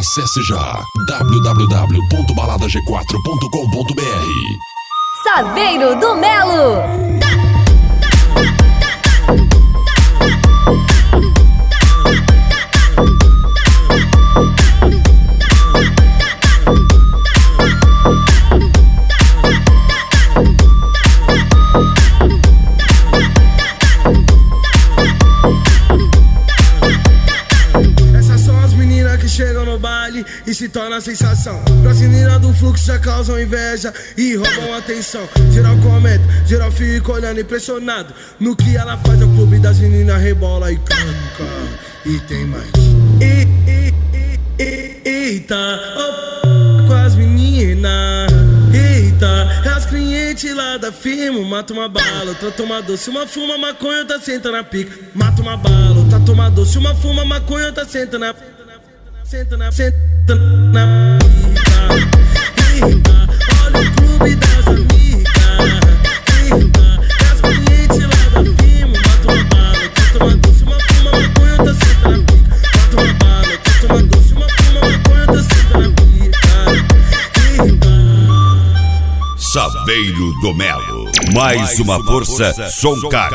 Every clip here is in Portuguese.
Acesse já www.baladag4.com.br. Saveiro do Melo. Chegam no baile e se torna sensação. Pras meninas do fluxo já causam inveja e roubam atenção. Geral comenta, geral fica olhando impressionado no que ela faz. É o clube das meninas rebola e canta. E tem mais. Eita, oh, com as meninas. Eita, é as clientes lá da firma. Mata uma bala, outra toma doce. Uma fuma maconha, outra senta na pica. Mata uma bala, outra toma doce. Uma fuma maconha, outra senta na pica. Senta na pica. Eita, olha o clube das amigas. Eita, é as clientes lá da firma. Mata uma bala, outra toma doce. Uma fuma maconha, outra senta na pica. Mata uma bala, outra toma doce. Uma fuma maconha, outra senta na pica. Eita. Saveiro do Melo. Mais uma força, Soncar.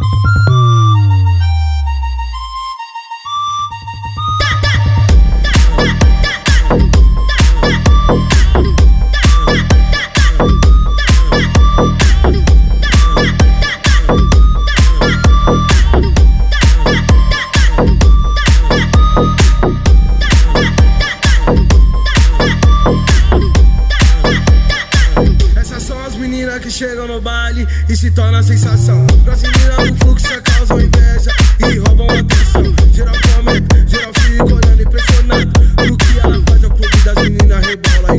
Que chegam no baile e se torna sensação. Pras meninas do fluxo já causam inveja e roubam atenção. Geral comenta, geral fica olhando impressionado no que ela faz. É o clube das meninas rebola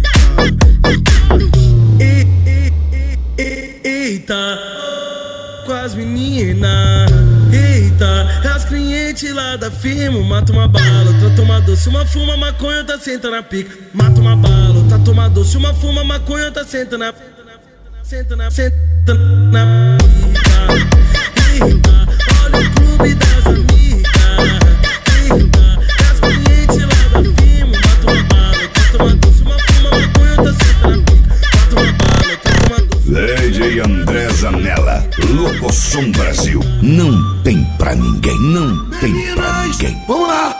e eita, com as meninas. Eita, é as clientes lá da firma. Mata uma bala, outra toma doce. Uma fuma maconha, outra senta na pica. Mata uma bala, outra toma doce. Uma fuma maconha, outra senta na pica. Senta na pica. Eita, olha o clube das amigas. Eita, é as clientes lá da firma. Mata uma bala, outra toma doce. Uma fuma maconha, outra senta na pica. Mata uma bala, outra toma doce. DJ André Zanella, Locosom Brasil. Não tem pra ninguém, não tem pra ninguém. Vamos lá!